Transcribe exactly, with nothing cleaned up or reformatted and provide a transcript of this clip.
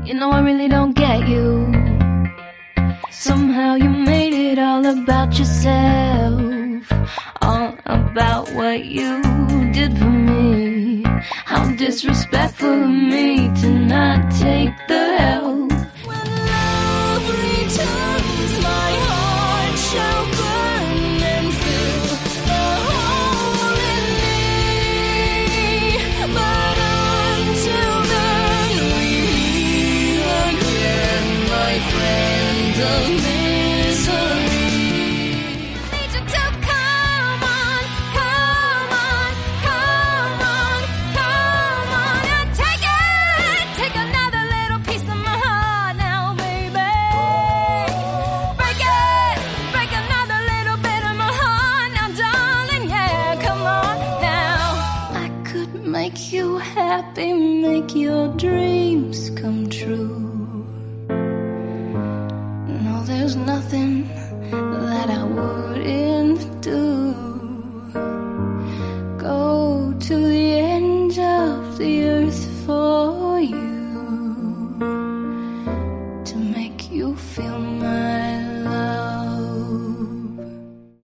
You know I really don't get you. Somehow you made it all about yourself, all about what you did for me. How disrespectful of me to not take the help. When love returns, my heart shall burn and fill the hole in me. But until then, we meet again, my friend of misery. Need you to come on, come on, come on, come on and take it. Take another little piece of my heart now, baby. Break it, break another little bit of my heart now, darling. Yeah, come on now. I could make you happy, make your dreams come true. No, there's nothing that I wouldn't do. Go to the